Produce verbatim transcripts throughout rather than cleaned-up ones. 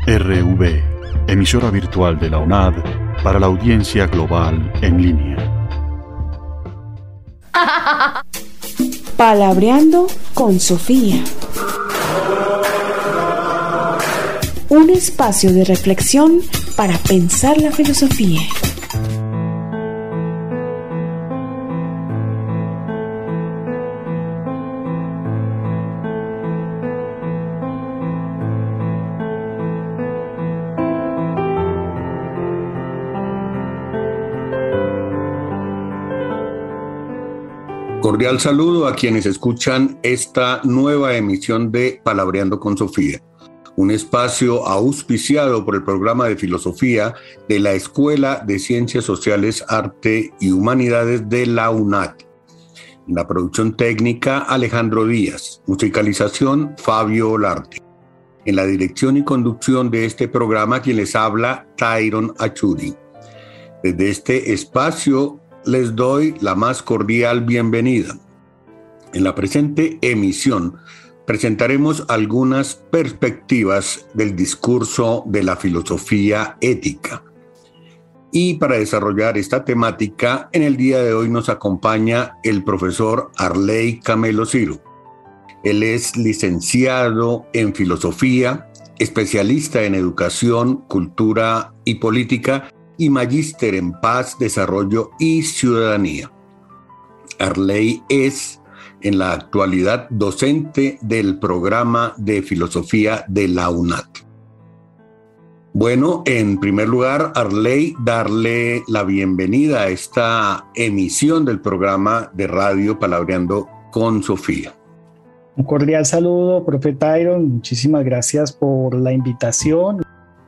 R V, emisora virtual de la U N A D para la audiencia global en línea. Palabreando con Sofía. Un espacio de reflexión para pensar la filosofía. Cordial saludo a quienes escuchan esta nueva emisión de Palabreando con Sofía, un espacio auspiciado por el programa de filosofía de la Escuela de Ciencias Sociales, Arte y Humanidades de la U N A D. En la producción técnica, Alejandro Díaz. Musicalización, Fabio Olarte. En la dirección y conducción de este programa, quien les habla, Tyron Achuri. Desde este espacio les doy la más cordial bienvenida. En la presente emisión presentaremos algunas perspectivas del discurso de la filosofía ética. Y para desarrollar esta temática, en el día de hoy nos acompaña el profesor Arley Camelo Ciro. Él es licenciado en filosofía, especialista en educación, cultura y política, y magíster en paz, desarrollo y ciudadanía. Arley es en la actualidad docente del programa de filosofía de la U N A D. Bueno, en primer lugar, Arley, darle la bienvenida a esta emisión del programa de radio Palabreando con Sofía. Un cordial saludo, profe Tyron. Muchísimas gracias por la invitación.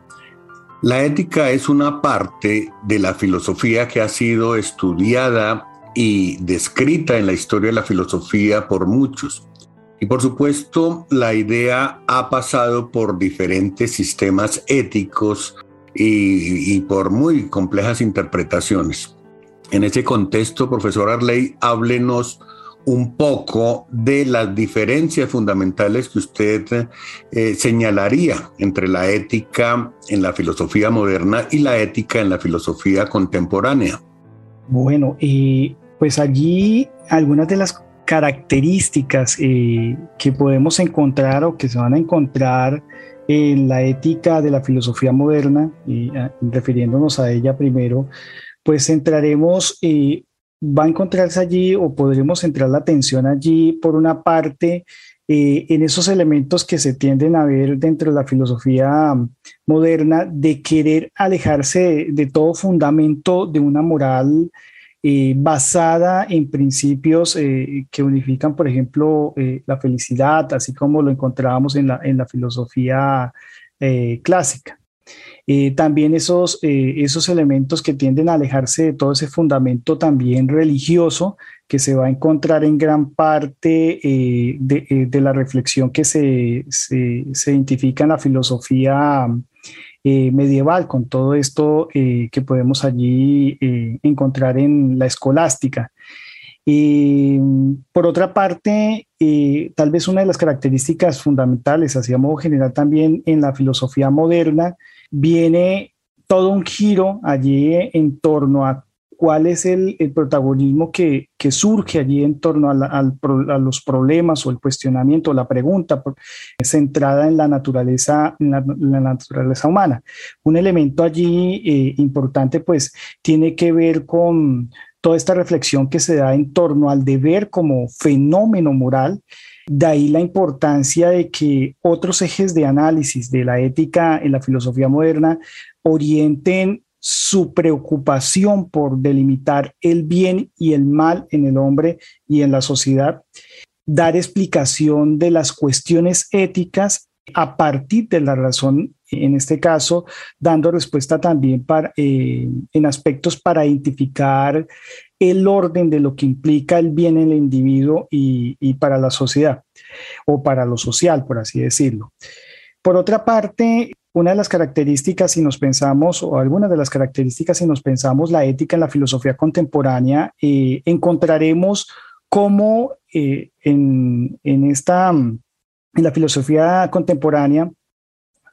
La ética es una parte de la filosofía que ha sido estudiada y descrita en la historia de la filosofía por muchos. Y por supuesto, la idea ha pasado por diferentes sistemas éticos y, y por muy complejas interpretaciones. En ese contexto, profesor Arley, háblenos un poco de las diferencias fundamentales que usted eh, señalaría entre la ética en la filosofía moderna y la ética en la filosofía contemporánea. Bueno, eh, pues allí algunas de las características eh, que podemos encontrar o que se van a encontrar en la ética de la filosofía moderna, y eh, refiriéndonos a ella primero, pues centraremos eh, va a encontrarse allí o podremos centrar la atención allí por una parte eh, en esos elementos que se tienden a ver dentro de la filosofía moderna de querer alejarse de, de todo fundamento de una moral eh, basada en principios eh, que unifican, por ejemplo, eh, la felicidad, así como lo encontrábamos en la, en la filosofía eh, clásica. Eh, también esos, eh, esos elementos que tienden a alejarse de todo ese fundamento también religioso que se va a encontrar en gran parte eh, de, eh, de la reflexión que se, se, se identifica en la filosofía eh, medieval, con todo esto eh, que podemos allí eh, encontrar en la escolástica. Eh, por otra parte, eh, tal vez una de las características fundamentales, así a modo general también en la filosofía moderna, viene todo un giro allí en torno a cuál es el, el protagonismo que, que surge allí en torno a, la, al, a los problemas o el cuestionamiento, la pregunta centrada en la naturaleza, en la, en la naturaleza humana. Un elemento allí eh, importante pues tiene que ver con toda esta reflexión que se da en torno al deber como fenómeno moral. De ahí la importancia de que otros ejes de análisis de la ética en la filosofía moderna orienten su preocupación por delimitar el bien y el mal en el hombre y en la sociedad, dar explicación de las cuestiones éticas a partir de la razón, en este caso, dando respuesta también para, eh, en aspectos para identificar el orden de lo que implica el bien en el individuo y, y para la sociedad, o para lo social, por así decirlo. Por otra parte, una de las características, si nos pensamos, o algunas de las características, si nos pensamos la ética en la filosofía contemporánea, eh, encontraremos cómo eh, en, en, esta, en la filosofía contemporánea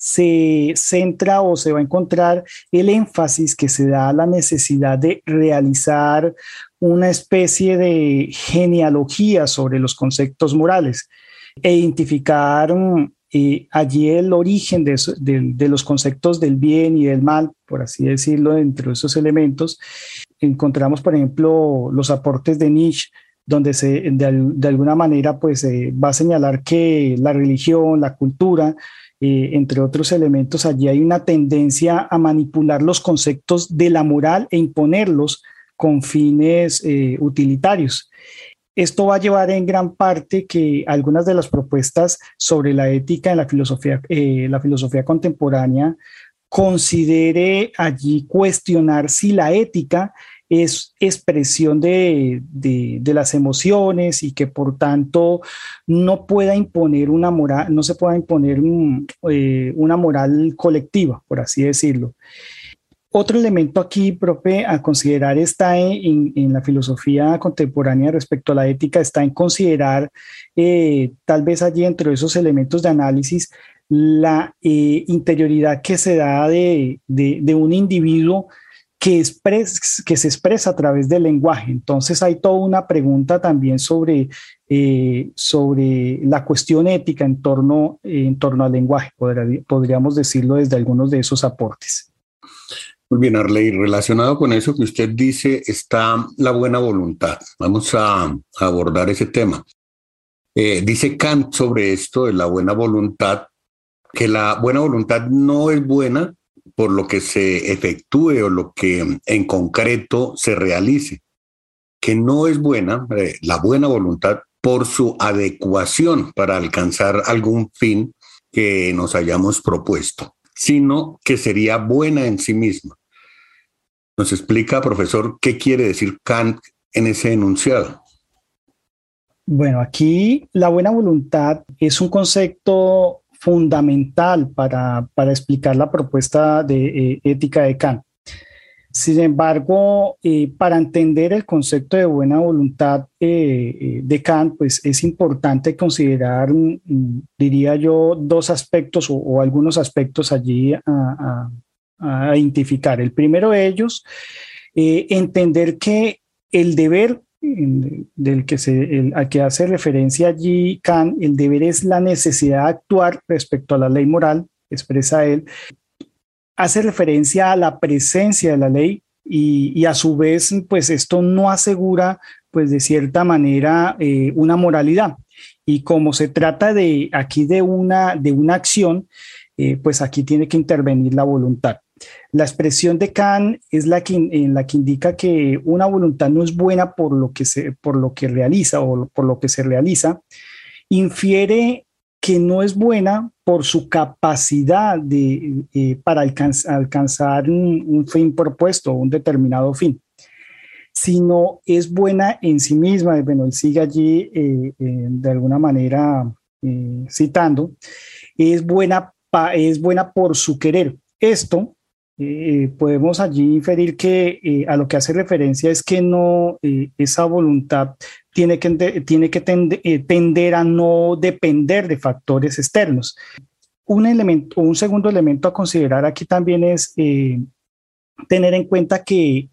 se centra o se va a encontrar el énfasis que se da a la necesidad de realizar una especie de genealogía sobre los conceptos morales e identificar eh, allí el origen de, de, de los conceptos del bien y del mal, por así decirlo, dentro de esos elementos. Encontramos, por ejemplo, los aportes de Nietzsche, donde se, de, de alguna manera pues, eh, va a señalar que la religión, la cultura, eh, entre otros elementos, allí hay una tendencia a manipular los conceptos de la moral e imponerlos con fines eh, utilitarios. Esto va a llevar en gran parte que algunas de las propuestas sobre la ética en la filosofía, eh, la filosofía contemporánea considere allí cuestionar si la ética es expresión de, de, de las emociones y que por tanto no pueda imponer una moral, no se pueda imponer un, eh, una moral colectiva, por así decirlo. Otro elemento aquí, profe, a considerar está en, en la filosofía contemporánea respecto a la ética, está en considerar eh, tal vez allí entre esos elementos de análisis la eh, interioridad que se da de, de, de un individuo que, expres, que se expresa a través del lenguaje. Entonces hay toda una pregunta también sobre, eh, sobre la cuestión ética en torno, eh, en torno al lenguaje, podría, podríamos decirlo desde algunos de esos aportes. Muy bien, Arley, relacionado con eso que usted dice está la buena voluntad. Vamos a, a abordar ese tema. Eh, dice Kant sobre esto de la buena voluntad, que la buena voluntad no es buena por lo que se efectúe o lo que en concreto se realice, que no es buena, eh, la buena voluntad, por su adecuación para alcanzar algún fin que nos hayamos propuesto, sino que sería buena en sí misma. ¿Nos explica, profesor, qué quiere decir Kant en ese enunciado? Bueno, aquí la buena voluntad es un concepto fundamental para, para explicar la propuesta de eh, ética de Kant. Sin embargo, eh, para entender el concepto de buena voluntad eh, de Kant, pues es importante considerar, mm, diría yo, dos aspectos o, o algunos aspectos allí a, a, a identificar. El primero de ellos, eh, entender que el deber del que se, el, al que hace referencia allí Kant, el deber es la necesidad de actuar respecto a la ley moral, expresa él, hace referencia a la presencia de la ley y, y a su vez, pues esto no asegura, pues de cierta manera, eh, una moralidad. Y como se trata de aquí de una, de una acción, eh, pues aquí tiene que intervenir la voluntad. La expresión de Kant es la que, en la que indica que una voluntad no es buena por lo que se, por lo que realiza o por lo que se realiza, infiere que no es buena por su capacidad de, eh, para alcanz, alcanzar un, un fin propuesto, un determinado fin, sino es buena en sí misma. Bueno, él sigue allí eh, eh, de alguna manera eh, citando, es buena, pa, es buena por su querer. Esto Eh, podemos allí inferir que eh, a lo que hace referencia es que no, eh, esa voluntad tiene que, tiene que tende, eh, tender a no depender de factores externos. Un elemento, un segundo elemento a considerar aquí también es eh, tener en cuenta que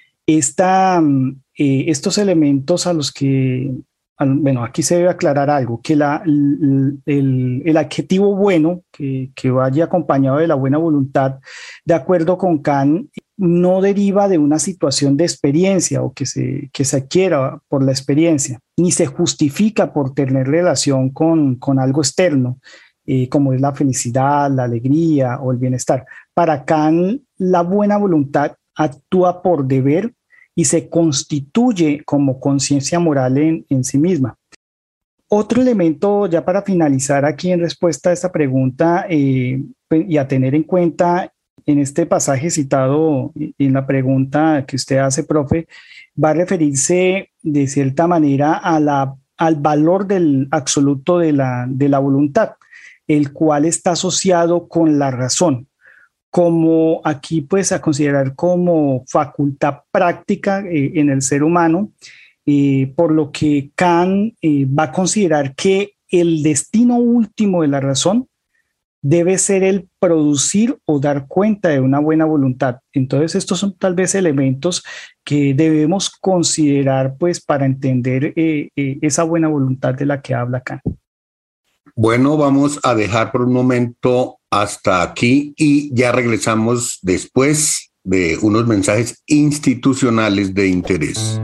esta, eh, estos elementos a los que, bueno, aquí se debe aclarar algo, que la, el, el, el adjetivo bueno, que, que vaya acompañado de la buena voluntad, de acuerdo con Kant, no deriva de una situación de experiencia o que se, que se adquiera por la experiencia, ni se justifica por tener relación con, con algo externo, eh, como es la felicidad, la alegría o el bienestar. Para Kant, la buena voluntad actúa por deber y se constituye como conciencia moral en, en sí misma. Otro elemento, ya para finalizar aquí en respuesta a esta pregunta eh, y a tener en cuenta en este pasaje citado en la pregunta que usted hace, profe, va a referirse de cierta manera a la, al valor del absoluto de la, de la voluntad, el cual está asociado con la razón, como aquí pues a considerar como facultad práctica eh, en el ser humano, eh, por lo que Kant eh, va a considerar que el destino último de la razón debe ser el producir o dar cuenta de una buena voluntad. Entonces, estos son tal vez elementos que debemos considerar pues para entender eh, eh, esa buena voluntad de la que habla Kant. Bueno, vamos a dejar por un momento hasta aquí y ya regresamos después de unos mensajes institucionales de interés.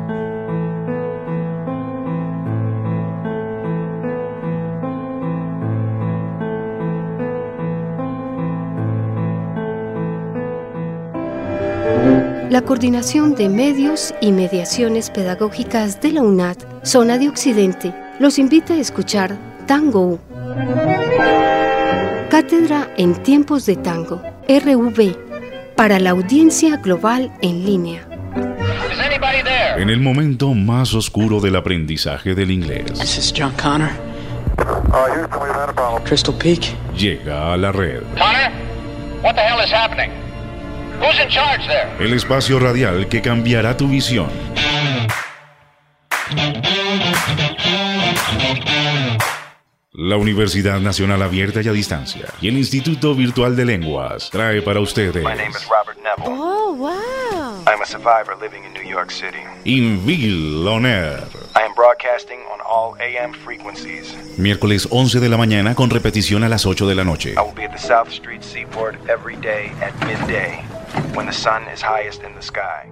La Coordinación de Medios y Mediaciones Pedagógicas de la UNAD, Zona de Occidente, los invita a escuchar Tango. Cátedra en Tiempos de Tango, R V, para la audiencia global en línea. En el momento más oscuro del aprendizaje del inglés. This is John Connor. Crystal Peak. Llega a la red. Connor, what the hell is happening? Who's in charge there? El espacio radial que cambiará tu visión. La Universidad Nacional Abierta y a Distancia y el Instituto Virtual de Lenguas trae para ustedes. My name is Robert Neville. Oh, wow. I'm a survivor living in New York City. Invil On Air. I am broadcasting on all A M frequencies. Miércoles once de la mañana con repetición a las ocho de la noche. I will be at the South Street Seaport every day at midday, when the sun is highest in the sky.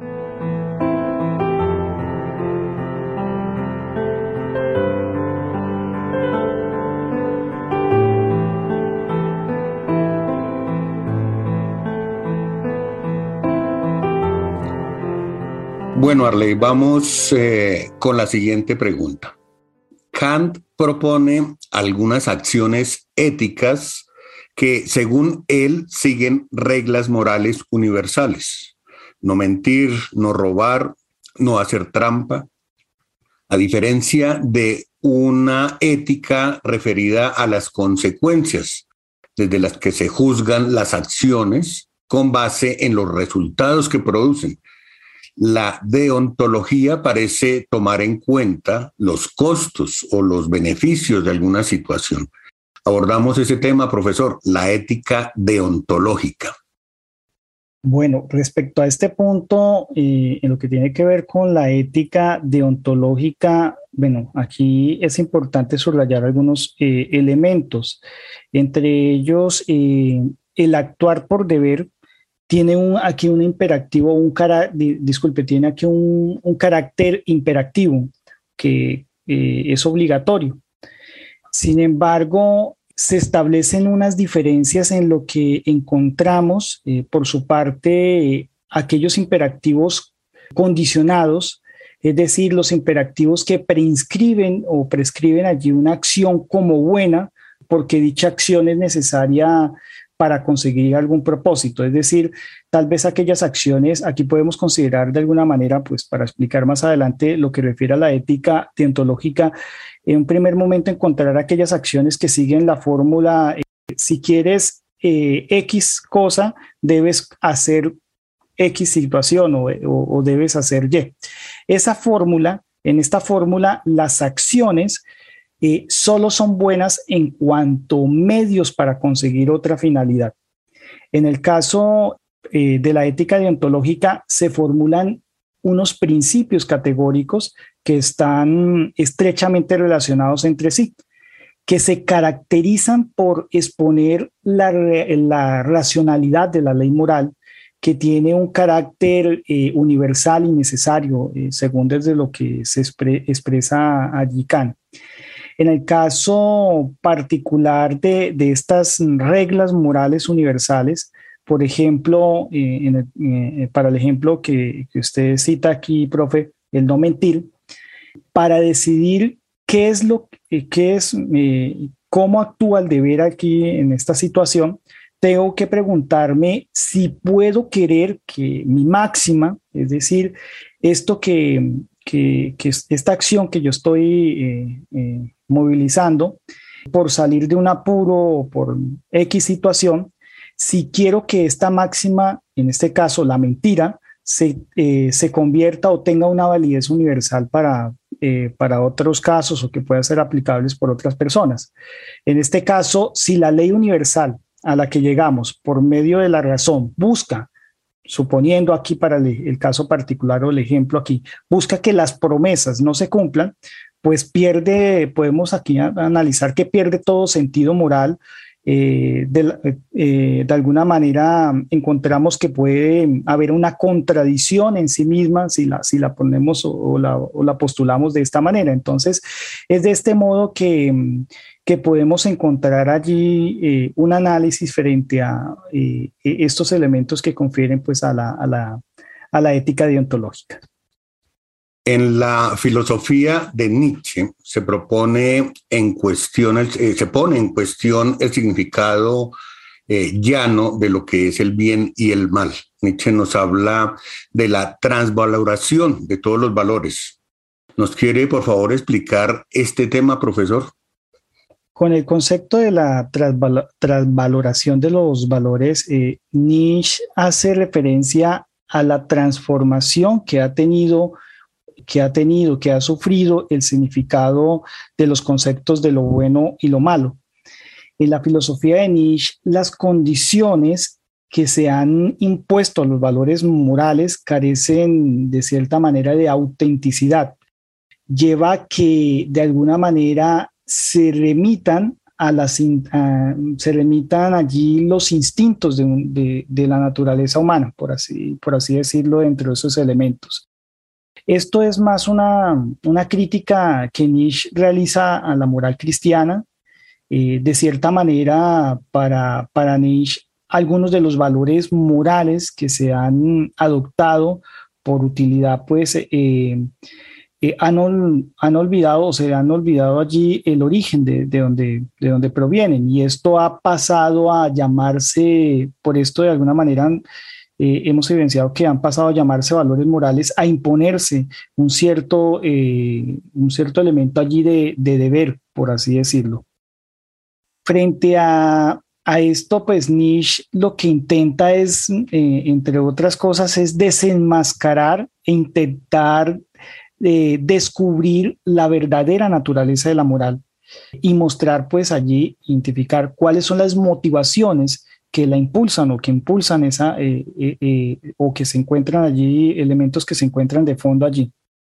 Bueno, Arley, vamos eh, con la siguiente pregunta. Kant propone algunas acciones éticas que, según él, siguen reglas morales universales. No mentir, no robar, no hacer trampa. A diferencia de una ética referida a las consecuencias, desde las que se juzgan las acciones con base en los resultados que producen. La deontología parece tomar en cuenta los costos o los beneficios de alguna situación. Abordamos ese tema, profesor, la ética deontológica. Bueno, respecto a este punto, eh, en lo que tiene que ver con la ética deontológica, bueno, aquí es importante subrayar algunos eh, elementos. Entre ellos, eh, el actuar por deber tiene un, aquí un imperativo, un cara, disculpe, tiene aquí un, un carácter imperativo que eh, es obligatorio. Sin embargo, se establecen unas diferencias en lo que encontramos, eh, por su parte, eh, aquellos imperativos condicionados, es decir, los imperativos que preinscriben o prescriben allí una acción como buena, porque dicha acción es necesaria para conseguir algún propósito, es decir, tal vez aquellas acciones, aquí podemos considerar de alguna manera, pues para explicar más adelante lo que refiere a la ética deontológica, en un primer momento encontrar aquellas acciones que siguen la fórmula, eh, si quieres eh, X cosa, debes hacer X situación o, o, o debes hacer Y. Esa fórmula, en esta fórmula, las acciones Eh, solo son buenas en cuanto medios para conseguir otra finalidad. En el caso eh, de la ética deontológica se formulan unos principios categóricos que están estrechamente relacionados entre sí, que se caracterizan por exponer la, la racionalidad de la ley moral, que tiene un carácter eh, universal y necesario, eh, según desde lo que se expre- expresa allí Kant. En el caso particular de, de estas reglas morales universales, por ejemplo, eh, en el, eh, para el ejemplo que, que usted cita aquí, profe, el no mentir, para decidir qué es lo eh, qué es, eh, cómo actúa el deber aquí en esta situación, tengo que preguntarme si puedo querer que mi máxima, es decir, esto que, que, que esta acción que yo estoy eh, eh, movilizando por salir de un apuro o por X situación, si quiero que esta máxima, en este caso la mentira, se, eh, se convierta o tenga una validez universal para, eh, para otros casos o que puedan ser aplicables por otras personas. En este caso, si la ley universal a la que llegamos por medio de la razón busca, suponiendo aquí para el, el caso particular o el ejemplo aquí, busca que las promesas no se cumplan, pues pierde, podemos aquí a, analizar que pierde todo sentido moral. Eh, de, eh, de alguna manera encontramos que puede haber una contradicción en sí misma si la, si la ponemos o, o, la, o la postulamos de esta manera. Entonces, es de este modo que, que podemos encontrar allí eh, un análisis frente a eh, estos elementos que confieren pues, a, la, a, la, a la ética deontológica. En la filosofía de Nietzsche se propone en cuestión, eh, se pone en cuestión el significado eh, llano de lo que es el bien y el mal. Nietzsche nos habla de la transvaloración de todos los valores. ¿Nos quiere, por favor, explicar este tema, profesor? Con el concepto de la transval- transvaloración de los valores, eh, Nietzsche hace referencia a la transformación que ha tenido que ha tenido, que ha sufrido el significado de los conceptos de lo bueno y lo malo. En la filosofía de Nietzsche, las condiciones que se han impuesto a los valores morales carecen de cierta manera de autenticidad. Lleva a que de alguna manera se remitan a las, a, se remitan allí los instintos de, de, de la naturaleza humana, por así, por así decirlo, dentro de esos elementos. Esto es más una, una crítica que Nietzsche realiza a la moral cristiana. Eh, de cierta manera, para, para Nietzsche, algunos de los valores morales que se han adoptado por utilidad, pues eh, eh, han, ol, han olvidado o se han olvidado allí el origen de, de, donde, de donde provienen. Y esto ha pasado a llamarse, por esto de alguna manera, Eh, hemos evidenciado que han pasado a llamarse valores morales, a imponerse un cierto, eh, un cierto elemento allí de, de deber, por así decirlo. Frente a, a esto, pues Nietzsche lo que intenta es, eh, entre otras cosas, es desenmascarar e intentar eh, descubrir la verdadera naturaleza de la moral y mostrar pues allí, identificar cuáles son las motivaciones que la impulsan o que impulsan esa, eh, eh, eh, o que se encuentran allí, elementos que se encuentran de fondo allí.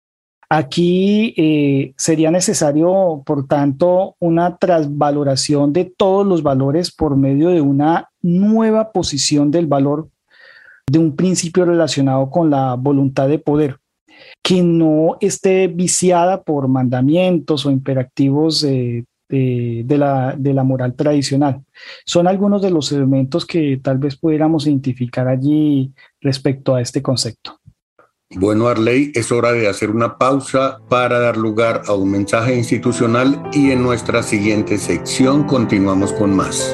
Aquí eh, sería necesario, por tanto, una transvaloración de todos los valores por medio de una nueva posición del valor, de un principio relacionado con la voluntad de poder, que no esté viciada por mandamientos o imperativos eh, De, de, la, de la moral tradicional. Son algunos de los elementos que tal vez pudiéramos identificar allí respecto a este concepto. Bueno, Arley, es hora de hacer una pausa para dar lugar a un mensaje institucional y en nuestra siguiente sección continuamos con más.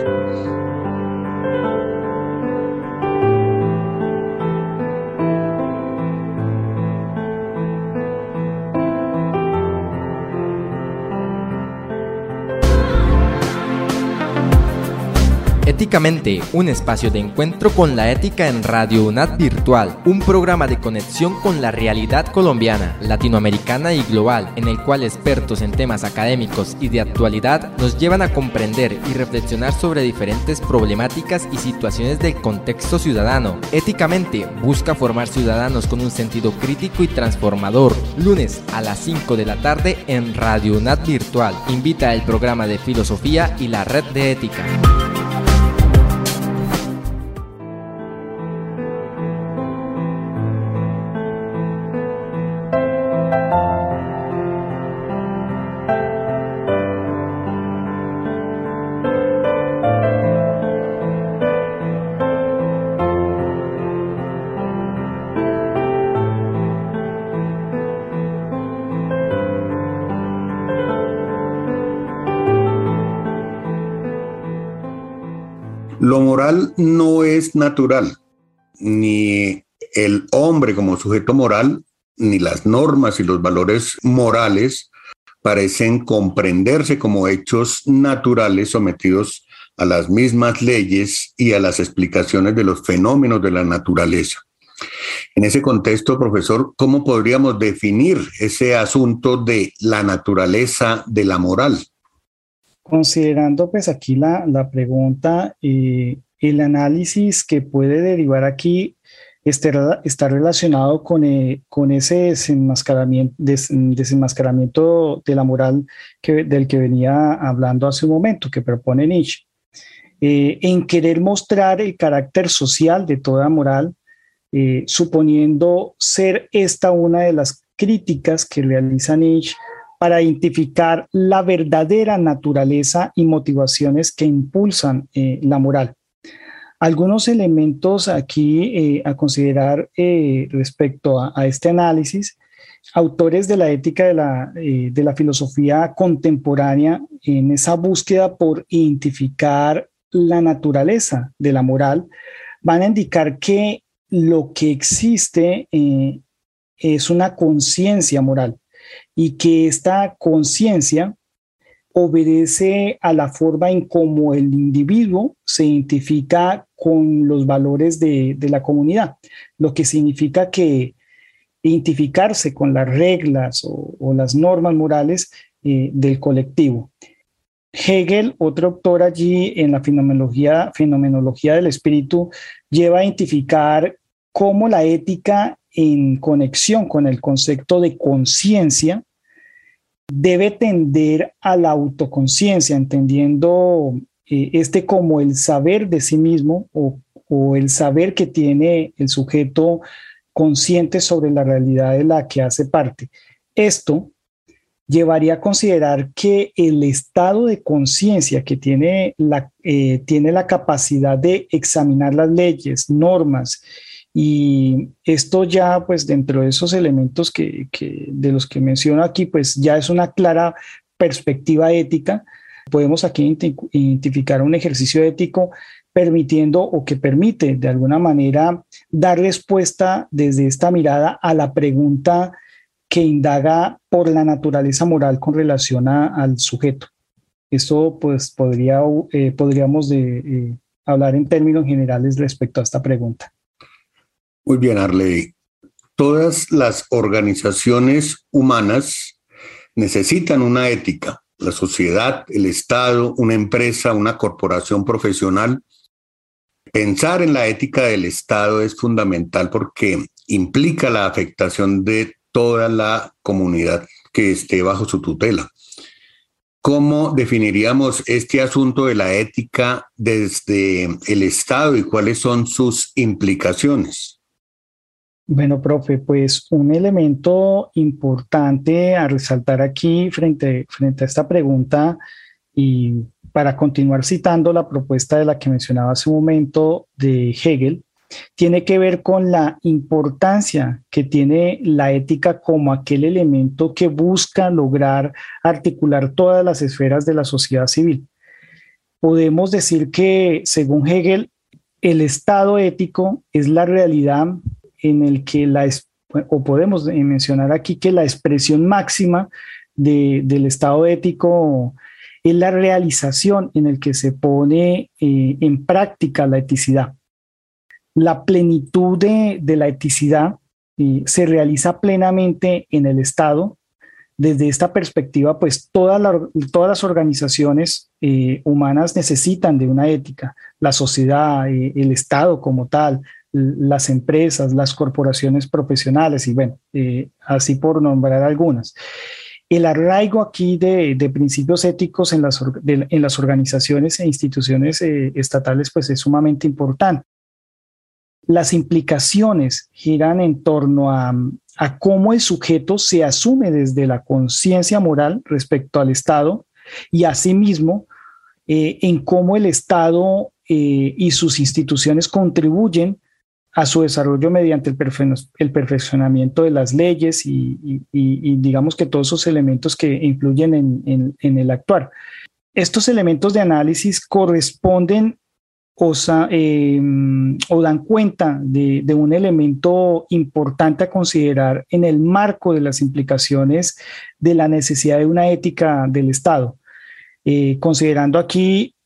Éticamente, un espacio de encuentro con la ética en Radio UNAD Virtual, un programa de conexión con la realidad colombiana, latinoamericana y global, en el cual expertos en temas académicos y de actualidad nos llevan a comprender y reflexionar sobre diferentes problemáticas y situaciones del contexto ciudadano. Éticamente, busca formar ciudadanos con un sentido crítico y transformador. Lunes a las cinco de la tarde en Radio UNAD Virtual. Invita el programa de filosofía y la red de ética. Lo moral no es natural, ni el hombre como sujeto moral, ni las normas y los valores morales parecen comprenderse como hechos naturales sometidos a las mismas leyes y a las explicaciones de los fenómenos de la naturaleza. En ese contexto, profesor, ¿cómo podríamos definir ese asunto de la naturaleza de la moral? Considerando pues aquí la, la pregunta, eh, el análisis que puede derivar aquí está, está relacionado con, eh, con ese desenmascaramiento, des, desenmascaramiento de la moral que, del que venía hablando hace un momento, que propone Nietzsche, eh, en querer mostrar el carácter social de toda moral, eh, suponiendo ser esta una de las críticas que realiza Nietzsche para identificar la verdadera naturaleza y motivaciones que impulsan eh, la moral. Algunos elementos aquí eh, a considerar eh, respecto a, a este análisis: autores de la ética de la, eh, de la filosofía contemporánea, en esa búsqueda por identificar la naturaleza de la moral, van a indicar que lo que existe eh, es una conciencia moral, y que esta conciencia obedece a la forma en cómo el individuo se identifica con los valores de, de la comunidad, lo que significa que identificarse con las reglas o, o las normas morales eh, del colectivo. Hegel, otro autor allí en la fenomenología, fenomenología del espíritu, lleva a identificar cómo la ética, en conexión con el concepto de conciencia, debe tender a la autoconciencia, entendiendo eh, este como el saber de sí mismo o, o el saber que tiene el sujeto consciente sobre la realidad de la que hace parte. Esto llevaría a considerar que el estado de conciencia que tiene la, eh, tiene la capacidad de examinar las leyes, normas, y esto ya, pues, dentro de esos elementos que, que de los que menciono aquí, pues ya es una clara perspectiva ética. Podemos aquí identificar un ejercicio ético permitiendo o que permite de alguna manera dar respuesta desde esta mirada a la pregunta que indaga por la naturaleza moral con relación a, al sujeto. Esto pues podría, eh, podríamos de, eh, hablar en términos generales respecto a esta pregunta. Muy bien, Arley. Todas las organizaciones humanas necesitan una ética. La sociedad, el Estado, una empresa, una corporación profesional. Pensar en la ética del Estado es fundamental porque implica la afectación de toda la comunidad que esté bajo su tutela. ¿Cómo definiríamos este asunto de la ética desde el Estado y cuáles son sus implicaciones? Bueno, profe, pues un elemento importante a resaltar aquí frente, frente a esta pregunta, y para continuar citando la propuesta de la que mencionaba hace un momento de Hegel, tiene que ver con la importancia que tiene la ética como aquel elemento que busca lograr articular todas las esferas de la sociedad civil. Podemos decir que, según Hegel, el estado ético es la realidad en el que la, o podemos mencionar aquí que la expresión máxima de, del estado ético es la realización en el que se pone eh, en práctica la eticidad. La plenitud de, de la eticidad eh, se realiza plenamente en el Estado. Desde esta perspectiva, pues toda la, todas las organizaciones eh, humanas necesitan de una ética. La sociedad, eh, el Estado como tal, las empresas, las corporaciones profesionales y bueno, eh, así por nombrar algunas. El arraigo aquí de, de principios éticos en las, de, en las organizaciones e instituciones eh, estatales pues es sumamente importante. Las implicaciones giran en torno a, a cómo el sujeto se asume desde la conciencia moral respecto al Estado y asimismo eh, en cómo el Estado eh, y sus instituciones contribuyen a su desarrollo mediante el, perfe- el perfeccionamiento de las leyes y, y, y digamos que todos esos elementos que influyen en, en, en el actuar. Estos elementos de análisis corresponden o, eh, o dan cuenta de, de un elemento importante a considerar en el marco de las implicaciones de la necesidad de una ética del Estado, eh, considerando aquí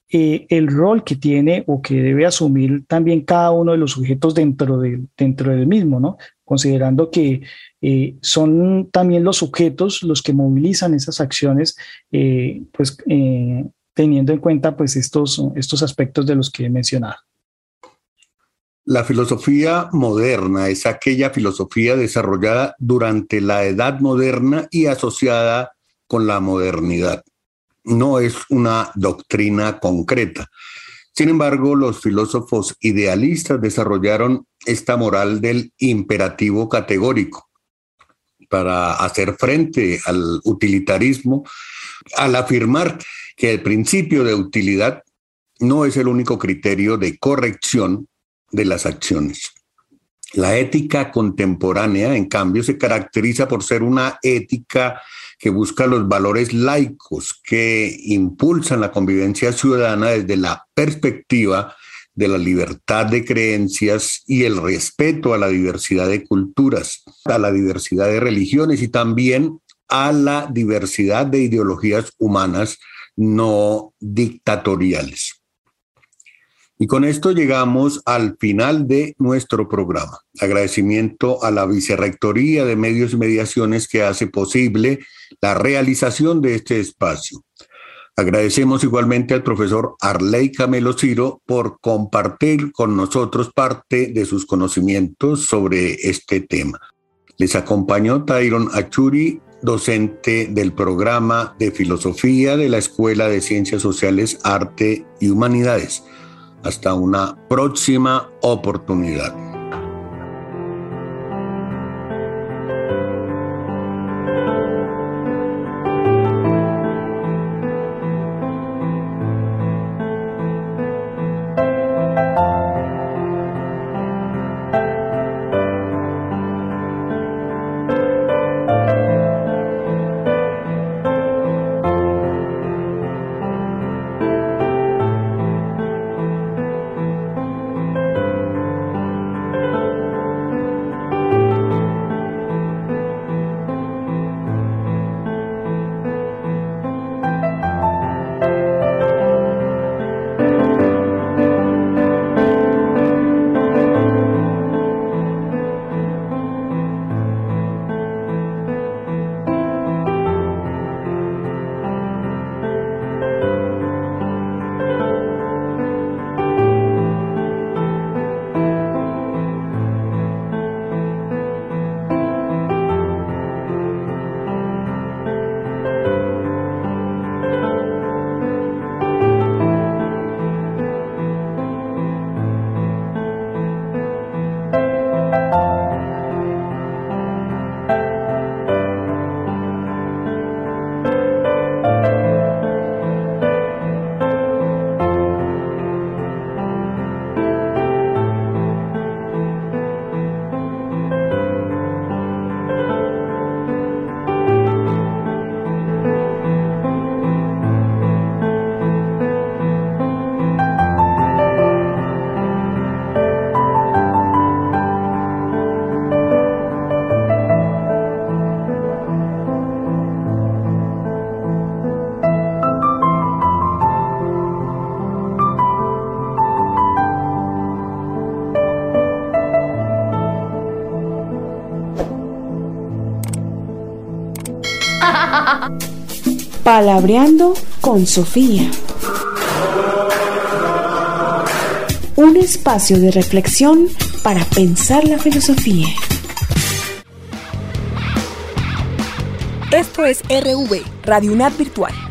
eh, el rol que tiene o que debe asumir también cada uno de los sujetos dentro, de, dentro del mismo, ¿no? Considerando que eh, son también los sujetos los que movilizan esas acciones, eh, pues eh, teniendo en cuenta pues estos, estos aspectos de los que he mencionado. La filosofía moderna es aquella filosofía desarrollada durante la Edad Moderna y asociada con la modernidad. No es una doctrina concreta. Sin embargo, los filósofos idealistas desarrollaron esta moral del imperativo categórico para hacer frente al utilitarismo, al afirmar que el principio de utilidad no es el único criterio de corrección de las acciones. La ética contemporánea, en cambio, se caracteriza por ser una ética que busca los valores laicos que impulsan la convivencia ciudadana desde la perspectiva de la libertad de creencias y el respeto a la diversidad de culturas, a la diversidad de religiones y también a la diversidad de ideologías humanas no dictatoriales. Y con esto llegamos al final de nuestro programa. Agradecimiento a la Vicerrectoría de Medios y Mediaciones que hace posible la realización de este espacio. Agradecemos igualmente al profesor Arley Camelo Ciro por compartir con nosotros parte de sus conocimientos sobre este tema. Les acompañó Tyron Achuri, docente del programa de Filosofía de la Escuela de Ciencias Sociales, Arte y Humanidades. Hasta una próxima oportunidad. Palabreando con Sofía. Un espacio de reflexión para pensar la filosofía. Esto es R V, Radio UNAD Virtual.